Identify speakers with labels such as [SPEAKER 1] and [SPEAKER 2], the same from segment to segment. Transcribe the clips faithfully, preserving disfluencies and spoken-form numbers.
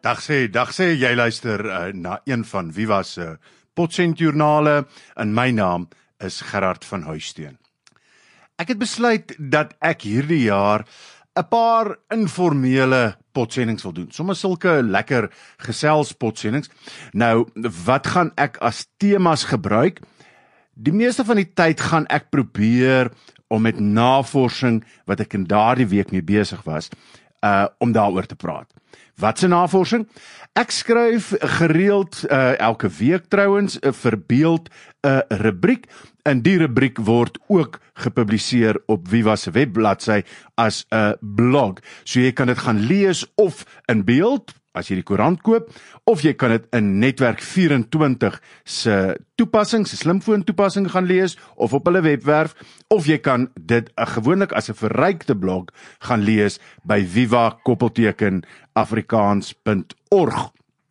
[SPEAKER 1] Dag sê, dag sê, jy luister uh, na een van Viva se Potsendjoernale en my naam is Gerard van Huisteen. Ek het besluit dat ek hierdie jaar 'n paar informele potsendings wil doen. Sommige sulke lekker geselspotsendings. Nou, wat gaan ek as temas gebruik? Die meeste van die tyd gaan ek probeer om met navorsing wat ek in daardie week mee besig was, uh, om daaroor te praat. Wat se navorsing? Ek skryf gereeld, uh, elke week trouwens, uh, verbeel 'n uh, rubriek, en die rubriek word ook gepubliseer op Viva se webbladsy as 'n uh, blog. So jy kan dit gaan lees of in beeld, as jy die koerant koop, of jy kan dit in Netwerk vyf en twintig se toepassing, se slimfoon toepassing gaan lees, of op hulle webwerf, of jy kan dit uh, gewoonlik as 'n verrykte blog gaan lees by viva koppelteken afrikaans punt org.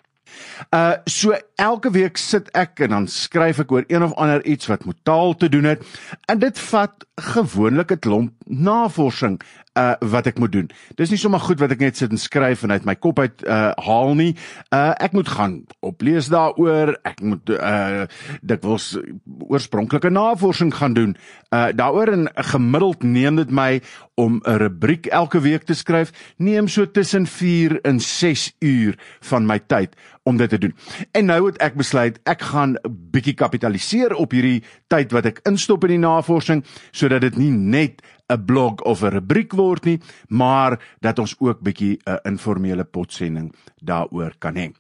[SPEAKER 1] Uh, so elke week sit ek en dan skryf ek oor een of ander iets wat met taal te doen het, en dit vat gewoonlik 'n klomp navorsing uh, wat ek moet doen. Dis nie sommer goed wat ek net sit en skryf en uit my kop uit uh, haal nie. Uh, ek moet gaan oplees daaroor, ek moet uh, dikwels oorspronklike navorsing gaan doen uh, daaroor, en gemiddeld neem dit my om 'n rubriek elke week te skryf, neem so tussen vier en ses uur van my tyd om dit te doen. En nou het ek besluit, ek gaan 'n bietjie kapitaliseer op hierdie tyd wat ek instop in die navorsing, sodat dit nie net 'n blog of 'n rubriek word nie, maar dat ons ook bietjie 'n informele potsending daaroor kan hê.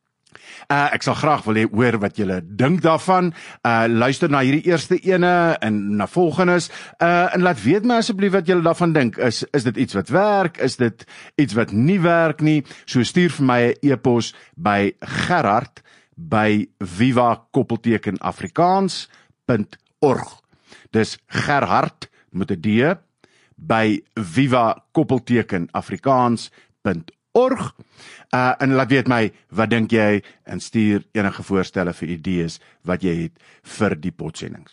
[SPEAKER 1] Uh, ek sal graag wil hê hoor wat julle dink daarvan. Uh, luister na hierdie eerste ene en na volgendes, uh, en laat weet my asseblief wat julle daarvan dink. Is, is dit iets wat werk? Is dit iets wat nie werk nie? So stuur vir my 'n e-pos by Gerard by viva koppelteken afrikaans punt org. Dis Gerard met 'n D by viva koppelteken afrikaans punt org. Uh, en laat weet my, wat dink jy, en stuur enige voorstelle vir idees wat jy het vir die potsendings.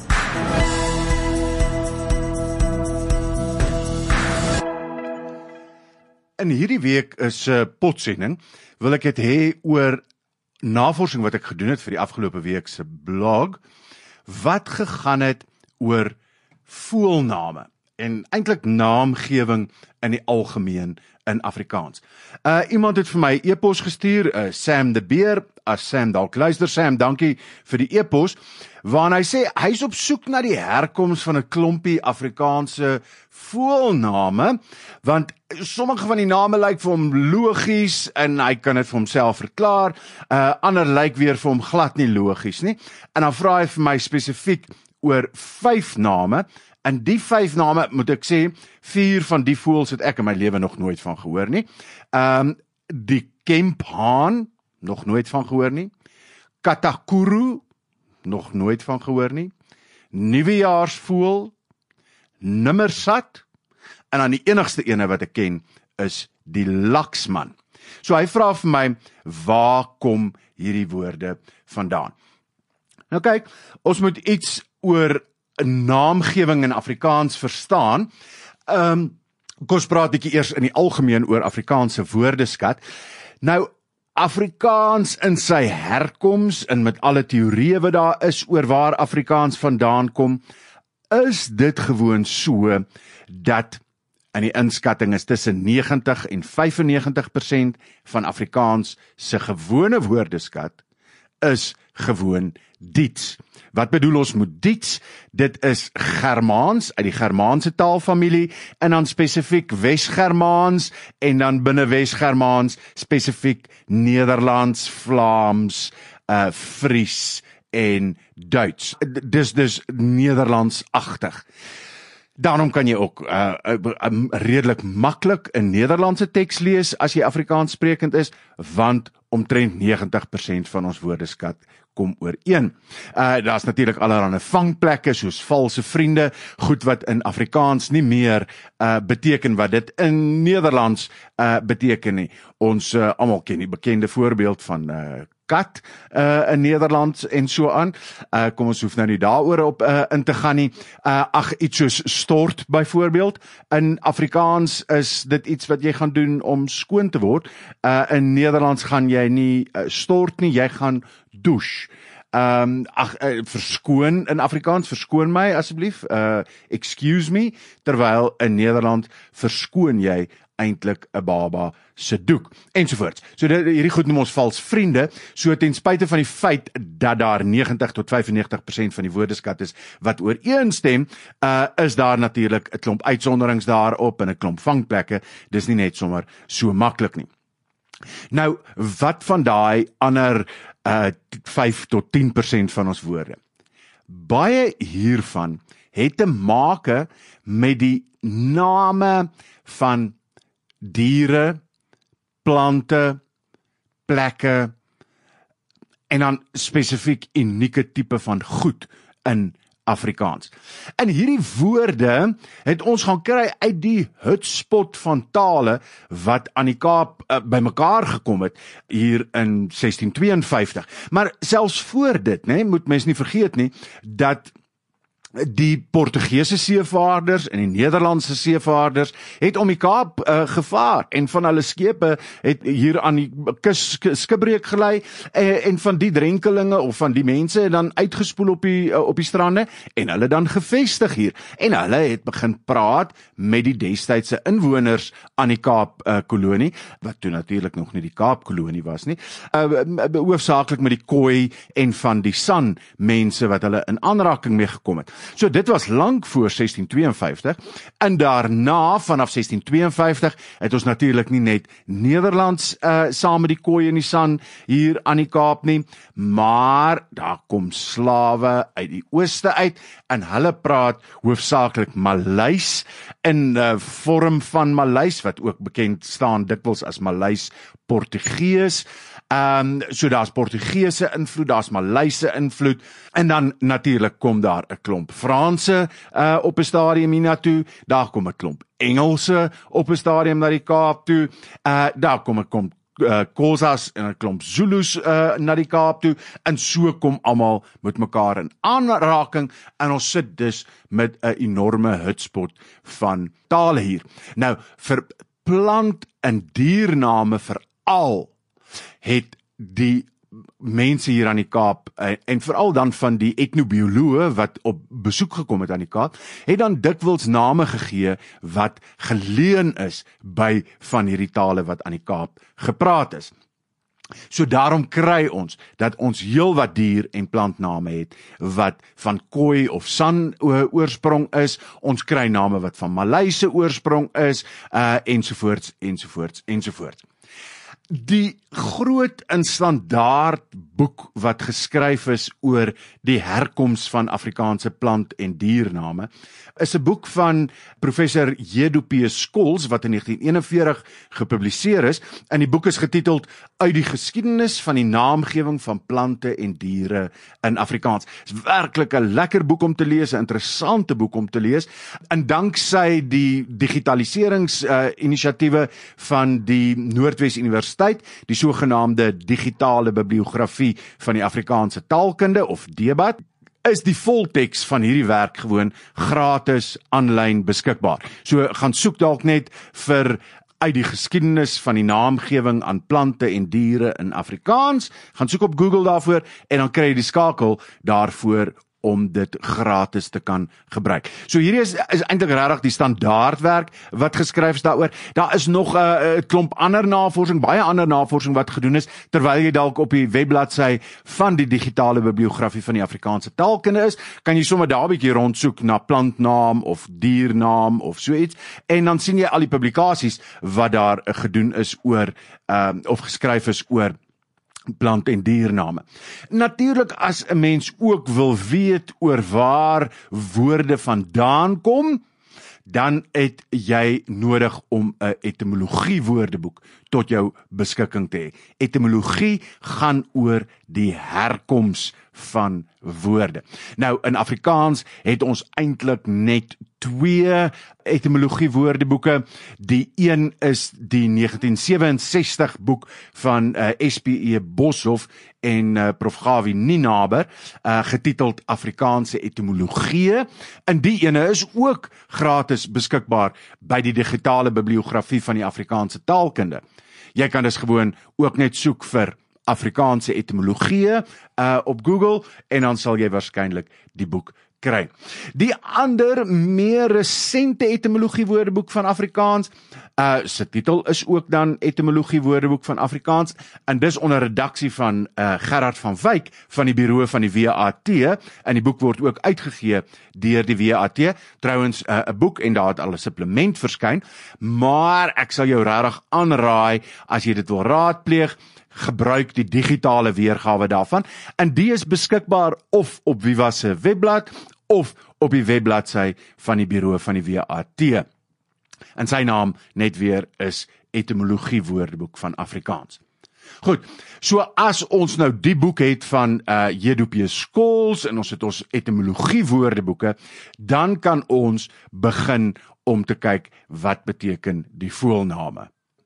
[SPEAKER 1] In hierdie week is 'n uh, potsending, wil ek dit hê oor navorsing wat ek gedoen het vir die afgelope week se blog, wat gegaan het oor voelname en eintlik naamgewing in die algemeen in Afrikaans. Uh, iemand het vir my e-pos gestuur, uh, Sam de Beer, as Sam dalk luister, Sam, dankie vir die e-pos, waarin hy sê, hy is op soek na die herkoms van 'n klompie Afrikaanse voelname, want sommige van die name lyk vir hom logies, en hy kan dit vir homself verklaar, uh, ander lyk weer vir hom glad nie logies nie, en dan vra hy vir my spesifiek oor vyf name, en die vyf name, moet ek sê, vier van die voëls het ek in my lewe nog nooit van gehoor nie. Um, die kemphaan, nog nooit van gehoor nie. Katakuru, nog nooit van gehoor nie. Nuwejaarsvoël, nimmersat, en dan die enigste ene wat ek ken, is die laksman. So hy vra vir my, waar kom hierdie woorde vandaan? Nou kyk, ons moet iets oor naamgewing in Afrikaans verstaan. Um, kom ons praat bietjie eers in die algemeen oor Afrikaanse woordeskat. Nou, Afrikaans in sy herkoms, en met alle teorieë wat daar is oor waar Afrikaans vandaan kom, is dit gewoon so, dat in die inskatting is tussen negentig en vyfennegentig persent van Afrikaans se gewone woordeskat is gewoon diets. Wat bedoel ons met diets? Dit is Germaans, uit die Germaanse taalfamilie, en dan spesifiek Wes-Germaans, en dan binne Wes-Germaans spesifiek Nederlands, Vlaams, uh, Fries en Duits. Dis dus Nederlands-agtig. Daarom kan jy ook uh, uh, redelik maklik 'n Nederlandse teks lees as jy Afrikaans sprekend is, want omtrent negentig persent van ons woordeskat kom ooreen. Uh, Daar's natuurlik allerlei vangplekke soos valse vriende, goed wat in Afrikaans nie meer uh, beteken wat dit in Nederlands uh, beteken nie. Ons uh, almal ken die bekende voorbeeld van uh, kat uh, in Nederlands en so aan. Uh, kom ons hoef nou nie daaroor op uh, in te gaan nie. Uh, ag, iets soos stort byvoorbeeld. In Afrikaans is dit iets wat jy gaan doen om skoon te word. Uh, in Nederlands gaan jy nie uh, stort nie, jy gaan douche. Um, ag, uh, verskoon in Afrikaans, verskoon my asseblief, uh, excuse me, terwyl in Nederland verskoon jy eintlik 'n baba se doek, ensovoorts. So dit, hierdie goed noem ons vals vriende, so ten spyte van die feit dat daar negentig tot vyfennegentig persent van die woordeskat is wat ooreenstem, uh, is daar natuurlik 'n klomp uitsonderings daarop en 'n klomp vangplekke, dis nie net sommer so maklik nie. Nou, wat van daai ander uh, vyf tot tien persent van ons woorde? Baie hiervan het te make met die name van diere, plante, plekke en dan spesifiek unieke tipe van goed in Afrikaans. En hierdie woorde het ons gaan kry uit die hutspot van tale wat aan die Kaap uh, bymekaar gekom het hier in sestien tweeënvyftig. Maar selfs voor dit, né, moet mens nie vergeet nie, dat die Portugese seevaarders en die Nederlandse seevaarders het om die Kaap uh, gevaar en van hulle skepe het hier aan die kus skipbreek gelei en, en van die drenkelinge of van die mense het dan uitgespoel op die, uh, op die strande en hulle dan gevestig hier en hulle het begin praat met die destydse inwoners aan die Kaap uh, kolonie, wat toe natuurlik nog nie die Kaap kolonie was nie, uh, hoofsaaklik met die Khoi en van die San mense wat hulle in aanraking mee gekom het. So dit was lank voor sestien tweeënvyftig en daarna vanaf sestien tweeënvyftig het ons natuurlik nie net Nederlands uh, saam met die Khoi en die San hier aan die Kaap nie, maar daar kom slawe uit die ooste uit en hulle praat hoofsaaklik Maleis in uh, vorm van Maleis wat ook bekend staan dikwels as Maleis Portugees. Um, so daar's Portugese invloed, daar's Maleise invloed en dan natuurlik kom daar 'n klomp Franse uh, op 'n stadium hiernatoe, daar kom 'n klomp Engelse op 'n stadium na die Kaap toe, uh, daar kom 'n klomp uh, Xhosas en 'n klomp Zulus uh, na die Kaap toe en so kom almal met mekaar in aanraking en ons sit dus met 'n enorme hutspot van tale hier. Nou vir plant en diername veral het die mense hier aan die Kaap, en veral dan van die etnobioloë wat op besoek gekom het aan die Kaap, het dan dikwels name gegee wat geleen is by van hierdie tale wat aan die Kaap gepraat is. So daarom kry ons dat ons heel wat dier- en plantname het wat van Khoi of San oorsprong is, ons kry name wat van Maleise oorsprong is, uh, ensovoorts, ensovoorts, ensovoorts. Die groot en standaard boek wat geskryf is oor die herkoms van Afrikaanse plant- en diername, is 'n boek van professor Jedu P. Skols wat in negentien eenenveertig gepubliseer is, en die boek is getiteld Uit die geskiedenis van die naamgewing van plante en diere in Afrikaans. Dit is werklik 'n lekker boek om te lees, 'n interessante boek om te lees, en danksy die digitaliseringsinisiatiewe uh, van die Noordwes Universiteit, die sogenaamde digitale bibliografie van die Afrikaanse taalkunde of DEBAT, is die volteks van hierdie werk gewoon gratis aanlyn beskikbaar. So gaan soek dalk net vir Uit die geskiedenis van die naamgewing aan plante en diere in Afrikaans, gaan soek op Google daarvoor en dan kry jy die skakel daarvoor om dit gratis te kan gebruik. So hierdie is, is eintlik regtig die standaardwerk wat geskryf is daaroor. Daar is nog 'n uh, klomp ander navorsing, baie ander navorsing wat gedoen is, terwyl jy dalk op die webbladsy van die digitale bibliografie van die Afrikaanse taalkunde is, kan jy sommer daar 'n bietjie rondsoek na plantnaam of diernaam of so iets, en dan sien jy al die publikasies wat daar uh, gedoen is oor, uh, of geskryf is oor plant- en diername. Natuurlik, as 'n mens ook wil weet oor waar woorde vandaan kom, dan het jy nodig om 'n etimologie woordeboek tot jou beskikking te hê. Etimologie gaan oor die herkoms van woorde. Nou, in Afrikaans het ons eintlik net twee etimologie woordeboeke. Die een is die negentien sewe-en-sestig boek van uh, S P E Boshoff en uh, Prof Gawie Nienaber, uh, getiteld Afrikaanse etimologie. En die ene is ook gratis beskikbaar by die digitale bibliografie van die Afrikaanse taalkunde. Jy kan dus gewoon ook net soek vir Afrikaanse etimologie uh, op Google en dan sal jy waarskynlik die boek kry. Die ander meer resente etimologie woordeboek van Afrikaans, uh, sy titel is ook dan etimologie woordeboek van Afrikaans, en dis onder redaksie van uh, Gerard van Wyk van die bureau van die W A T, en die boek word ook uitgegee deur die W A T, trouwens 'n uh, boek en daar het al 'n supplement verskyn, maar ek sal jou regtig aanraai, as jy dit wil raadpleeg, gebruik die digitale weergawe daarvan, en die is beskikbaar of op Viva se webblad, of op die webbladsy van die bureau van die W A T. En sy naam net weer is Etimologie Woordeboek van Afrikaans. Goed, so as ons nou die boek het van uh, J D P Scholes, en ons het ons etimologie woordeboeke, dan kan ons begin om te kyk wat beteken die voelname.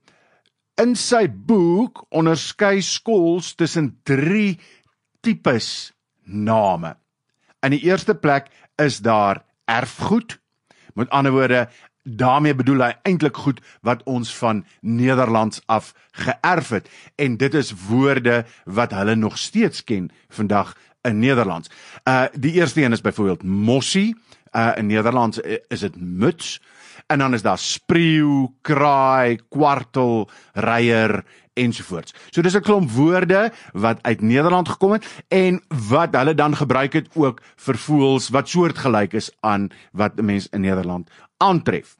[SPEAKER 1] In sy boek onderskei Scholes tussen drie tipes name. In die eerste plek is daar erfgoed, met ander woorde, daarmee bedoel hy eintlik goed wat ons van Nederlands af geërf het, en dit is woorde wat hulle nog steeds ken vandag in Nederlands. Uh, die eerste een is byvoorbeeld mossie, uh, in Nederlands is dit muts, en dan is daar spreeu, kraai, kwartel, reier, ensovoorts. So dis 'n klomp woorde wat uit Nederland gekom het, en wat hulle dan gebruik het ook vir voëls wat soortgelyk is aan wat 'n mens in Nederland aantref.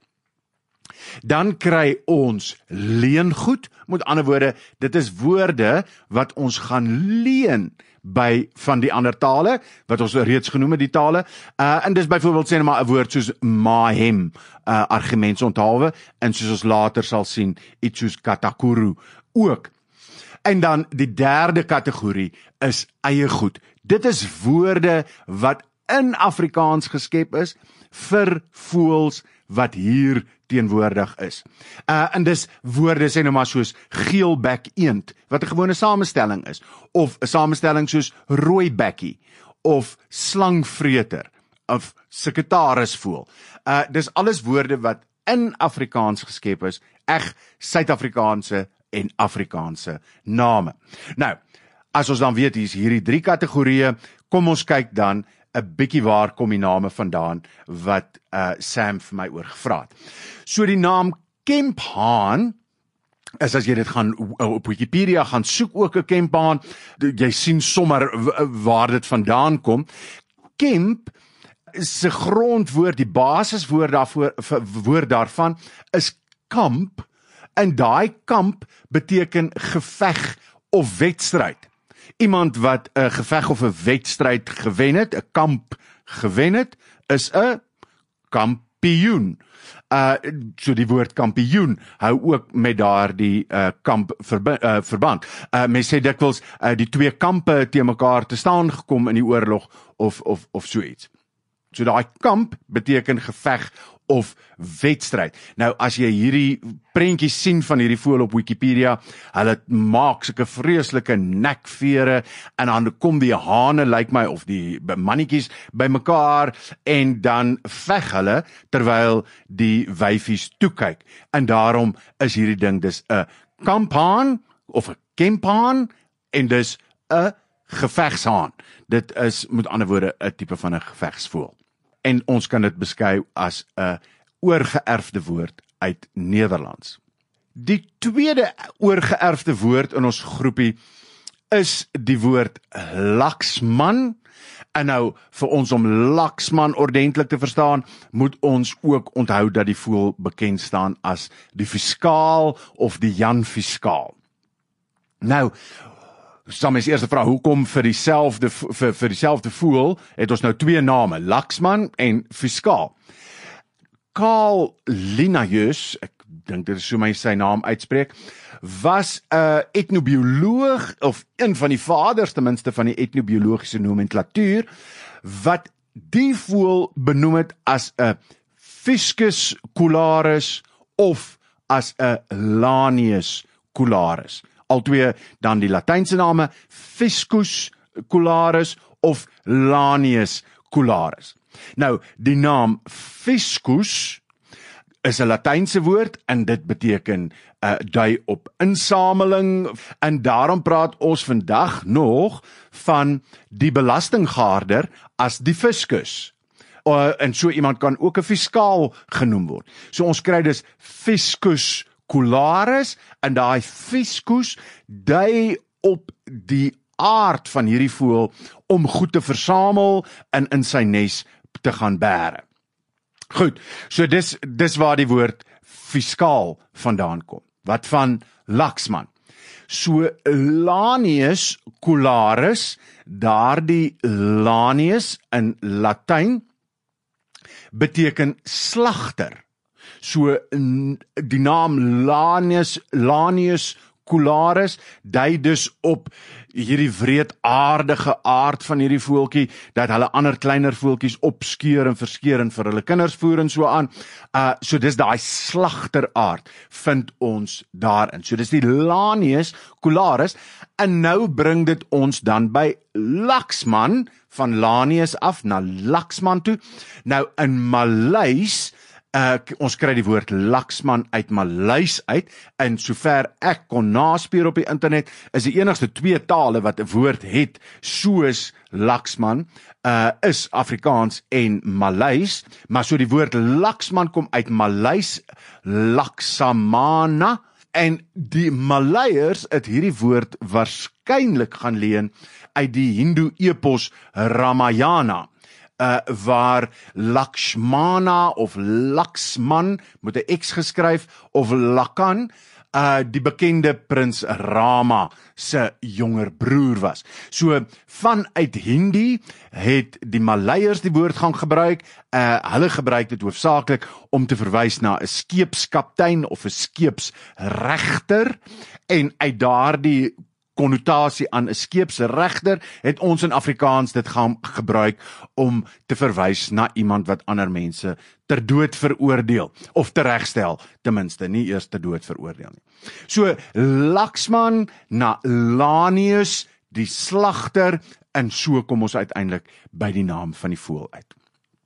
[SPEAKER 1] Dan kry ons leengoed, met ander woorde, dit is woorde wat ons gaan leen by van die ander tale, wat ons reeds genoem het die tale, uh, en dis byvoorbeeld sê maar 'n woord soos mahem, uh, argumentsonthawe, en soos ons later sal sien, iets soos katakuru ook. En dan die derde kategorie is eie goed. Dit is woorde wat in Afrikaans geskep is vir voëls wat hier teenwoordig is. Uh, en dis woorde sê nou maar soos geelbek eend, wat 'n gewone samestelling is, of 'n samestelling soos rooibekkie, of slangvreter, of sekretarisvoël. Uh, dis alles woorde wat in Afrikaans geskep is, eg Suid-Afrikaanse en Afrikaanse name. Nou, as ons dan weet, hier is hierdie drie kategorieë, kom ons kyk dan 'n bietjie waar kom die name vandaan wat uh, Sam vir my oor gevra het. So die naam Kemphaan is, as jy dit gaan op Wikipedia gaan soek ook 'n Kemphaan, jy sien sommer waar dit vandaan kom. Kemp se grondwoord, die basiswoord daarvoor, woord daarvan is kamp, en daai kamp beteken geveg of wedstryd. Iemand wat 'n geveg of 'n wedstryd gewen het, 'n kamp gewen het, is 'n kampioen. Uh, so die woord kampioen hou ook met daardie uh, kamp verbi uh, verband. Uh, mens sê dikwels uh, die twee kampe te mekaar te staan gekom in die oorlog of, of, of so iets. So daai kamp beteken geveg of wedstryd. Nou as jy hierdie prentjies sien van hierdie voël op Wikipedia, hulle maak sulke vreeslike nekvere, en dan kom die hane, lyk my, of die mannetjies bymekaar, en dan veg hulle terwyl die wyfies toe kyk. En daarom is hierdie ding dis 'n kamphaan of 'n kemphaan, en dis 'n gevegshaan. Dit is met ander woorde 'n tipe van 'n gevegsvoël. En ons kan dit beskryf as 'n oorgeërfde woord uit Nederlands. Die tweede oorgeërfde woord in ons groepie is die woord laksman. En nou, vir ons om laksman ordentlik te verstaan, moet ons ook onthou dat die voël bekend staan as die fiskaal of die Jan Fiskaal. Nou, sal mens eers vra, hoekom vir dieselfde vir, vir dieselfde voël het ons nou twee name, laksman en fiskaal? Carl Linnaeus, ek dink dit is so my sy naam uitspreek, was 'n uh, etnobioloog, of een van die vaders ten minste van die etnobiologiese nomenklatuur, wat die voël benoem het as 'n Fiscus cularis of as 'n Lanius cularis. Altwee dan die Latynse name Fiscus cularis of Lanius cularis. Nou, die naam Fiscus is 'n Latynse woord en dit beteken uh, dui op insameling, en daarom praat ons vandag nog van die belastinggaarder as die fiscus. Uh, en so iemand kan ook 'n fiskaal genoem word. So ons kry dus Fiscus cularis, en daai fiscus dui op die aard van hierdie voël om goed te versamel en in sy nes te gaan bære. Goed, so dis, dis waar die woord fiskaal vandaan kom. Wat van Laxman? So Lanius cularis, daardie Lanius in Latyn, beteken slagter. So die naam Lanius, Lanius cularis dui dus op hierdie wreedaardige aard van hierdie voeltjie, dat hulle ander kleiner voeltjies opskeur en verskeer en vir hulle kinders voer en so aan. Uh, so dis daai slagteraard vind ons daarin. So dis die Lanius cularis, en nou bring dit ons dan by Laxman, van Lanius af na Laxman toe. Nou in Maleis, Uh, ons kry die woord Laxman uit Maleis uit, en sover ek kon naspeur op die internet, is die enigste twee tale wat 'n woord het soos Laxman, uh, is Afrikaans en Maleis, maar so die woord Laxman kom uit Maleis, Laksamana, en die Maleiers het hierdie woord waarskynlik gaan leen uit die Hindoe epos Ramayana, Uh, waar Lakshmana of Laxman, met 'n X geskryf, of Lakan, uh, die bekende prins Rama se jonger broer was. So vanuit Hindi het die Maleiers die woord gaan gebruik, uh, hulle gebruik dit hoofsaaklik om te verwys na 'n skeepskaptein of 'n skeepsregter, en uit daardie konnotasie aan 'n skeepsregter het ons in Afrikaans dit gaan gebruik om te verwys na iemand wat ander mense ter dood veroordeel, of teregstel, ten minste, nie eers ter dood veroordeel nie. So Laxman na Lanius, die slagter, en so kom ons uiteindelik by die naam van die voël uit.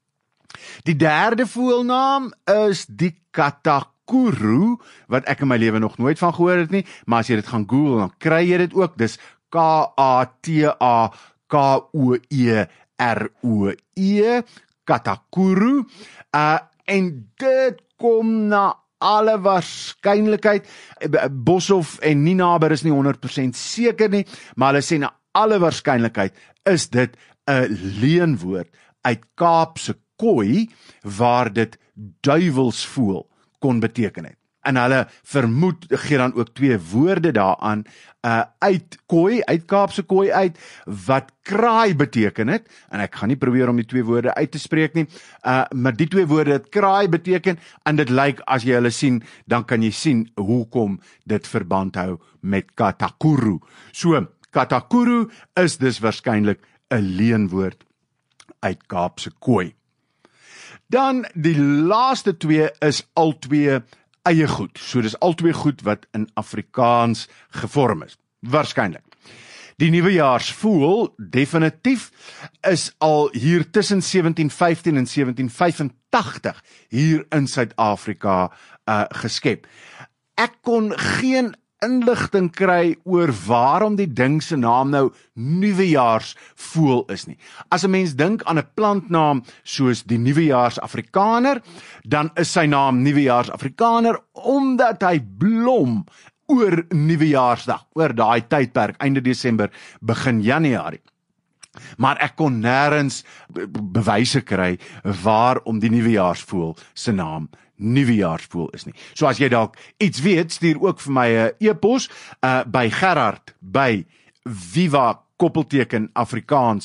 [SPEAKER 1] Die derde voëlnaam is die katakuru, wat ek in my lewe nog nooit van gehoor het nie, maar as jy dit gaan Google, dan kry jy dit ook. Dis K A T A K O E R O E, katakuru, uh, en dit kom na alle waarskynlikheid, Boshoff en Ninaber is nie honderd persent seker nie, maar hulle sê na alle waarskynlikheid is dit 'n leenwoord uit Kaapse Kooi, waar dit duivelsvoël kon beteken het. En hulle vermoed, gee dan ook twee woorde daaraan, uh, uit Kooi, uit Kaapse Kooi uit, wat kraai beteken het, en ek gaan nie probeer om die twee woorde uit te spreek nie, uh, maar die twee woorde het kraai beteken, en dit lyk, as jy hulle sien, dan kan jy sien hoekom dit verband hou met katakuru. So, katakuru is dus waarskynlik 'n leenwoord uit Kaapse Kooi. Dan die laaste twee is altwee eie goed. So dis altwee goed wat in Afrikaans gevorm is. Waarskynlik. Die nuwejaarsvoël, definitief, is al hier tussen sewentien vyftien en sewentien vyfentagtig hier in Suid-Afrika uh, geskep. Ek kon geen inligting kry oor waarom die ding se naam nou nuwejaarsvoël is nie. As 'n mens dink aan 'n plantnaam soos die nuwejaarsafrikaner, dan is sy naam nuwejaarsafrikaner omdat hy blom oor nuwejaarsdag, oor daai tydperk, einde Desember, begin Januarie. Maar ek kon nêrens be bewyse kry waarom die nuwejaarsvoël se naam nuwejaarsvoël is nie. So as jy dalk iets weet, stuur ook vir my 'n e-pos uh, by Gerard by viva koppelteken afrikaans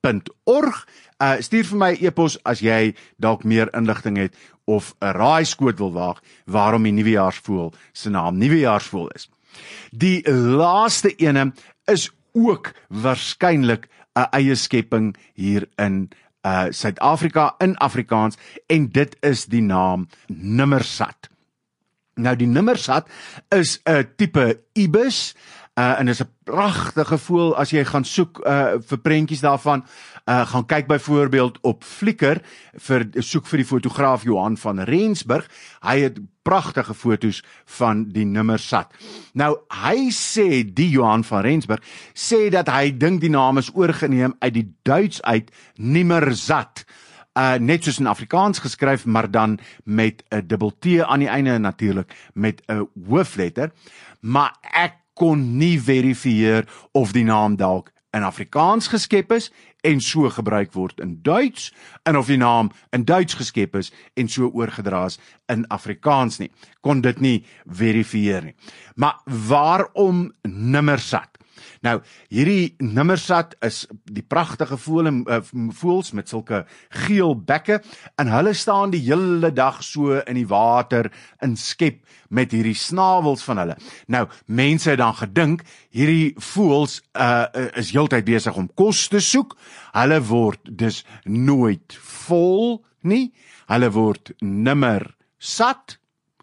[SPEAKER 1] punt org. Uh, stuur vir my e-pos as jy dalk meer inligting het of 'n raaiskoot wil waag waarom die nuwejaarsvoël se naam nuwejaarsvoël is. Die laaste ene is ook waarskynlik 'n eie skepping hier in uh, Suid-Afrika in Afrikaans en dit is die naam Nimmersat. Nou die Nimmersat is 'n tipe ibis uh, en is 'n pragtige voël as jy gaan soek uh, vir prentjies daarvan. Uh, gaan kyk byvoorbeeld op Flickr vir soek vir die fotograaf Johan van Rensburg. Hy het pragtige foto's van die Nimmersat. Nou hy sê die Johan van Rensburg sê dat hy dink die naam is oorgeneem uit die Duits uit Nimmersat. Uh, net soos in Afrikaans geskryf, maar dan met 'n dubbel T aan die einde en natuurlik met 'n hoofletter. Maar ek kon nie verifieer of die naam dalk in Afrikaans geskep is en so gebruik word in Duits, en of die naam in Duits geskep is en so oorgedra is in Afrikaans nie. Kon dit nie verifieer nie. Maar waarom Nimmersat? Nou, hierdie Nimmersat is die pragtige voël, uh, voëls met sulke geel bekke en hulle staan die hele dag so in die water in skep met hierdie snavels van hulle. Nou, mense het dan gedink, hierdie voëls uh, is heeltyd besig om kos te soek. Hulle word dus nooit vol nie. Hulle word nimmer sat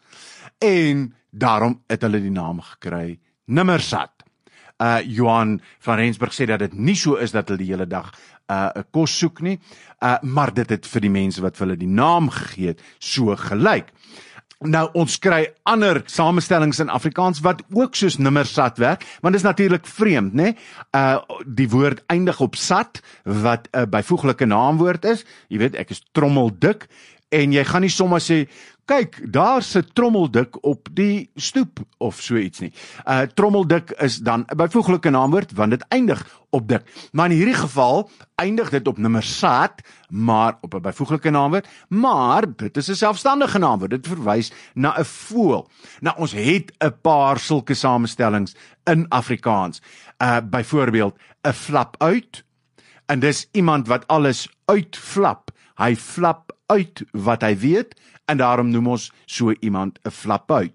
[SPEAKER 1] en daarom het hulle die naam gekry Nimmersat. Uh, Johan van Rensburg sê dat dit nie so is dat hulle die hele dag uh, kos soek nie, uh, maar dit het vir die mense wat vir hulle die naam gegee het, so gelyk. Nou, ons kry ander samestellings in Afrikaans wat ook soos Nimmersat werk, want dit is natuurlik vreemd, né? Uh, die woord eindig op sat, wat 'n byvoeglike naamwoord is. Jy weet, ek is trommeldik, en jy gaan nie sommer sê, kyk, daar sit trommeldik op die stoep, of so iets nie. Uh, trommeldik is dan 'n byvoeglike naamwoord, want dit eindig op dik. Maar in hierdie geval eindig dit op Nimmersat, maar op 'n byvoeglike naamwoord, maar dit is 'n selfstandige naamwoord. Dit verwys na 'n voël. Nou, ons het 'n paar sulke samestellings in Afrikaans. Uh, byvoorbeeld, 'n flap uit, en dis iemand wat alles uitflap. Hy flap uit wat hy weet, en daarom noem ons so iemand 'n flap uit.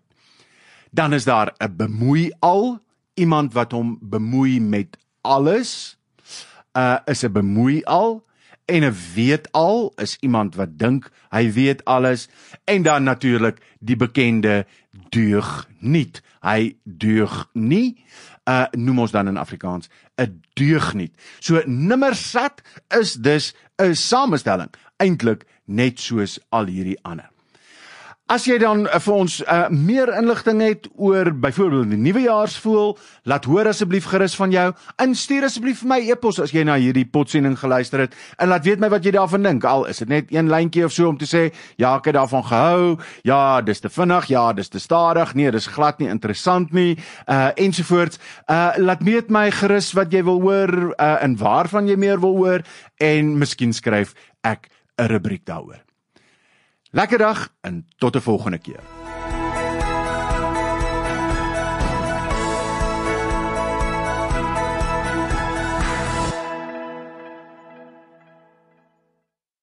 [SPEAKER 1] Dan is daar 'n bemoei al, iemand wat hom bemoei met alles, uh, is 'n bemoei al, en 'n weet al is iemand wat dink hy weet alles, en dan natuurlik die bekende deug niet. Hy deug nie, uh, noem ons dan in Afrikaans 'n deugniet. So Nimmersat is dus 'n samestelling, eintlik net soos al hierdie ander. As jy dan uh, vir ons uh, meer inligting het oor byvoorbeeld die nuwejaarsvoël, laat hoor asseblief gerus van jou, en stuur asseblief vir my e-pos as jy na hierdie potsending geluister het, en laat weet my wat jy daarvan dink. Al is dit net een lyntjie of so om te sê, ja, ek het daarvan gehou, ja, dis te vinnig, ja, dis te stadig, nee, dis glad nie interessant nie, uh, ensovoorts. Uh, laat weet my gerus wat jy wil hoor, uh, en waarvan jy meer wil hoor, en miskien skryf ek 'n rubriek daaroor. Lekker dag en tot 'n volgende keer.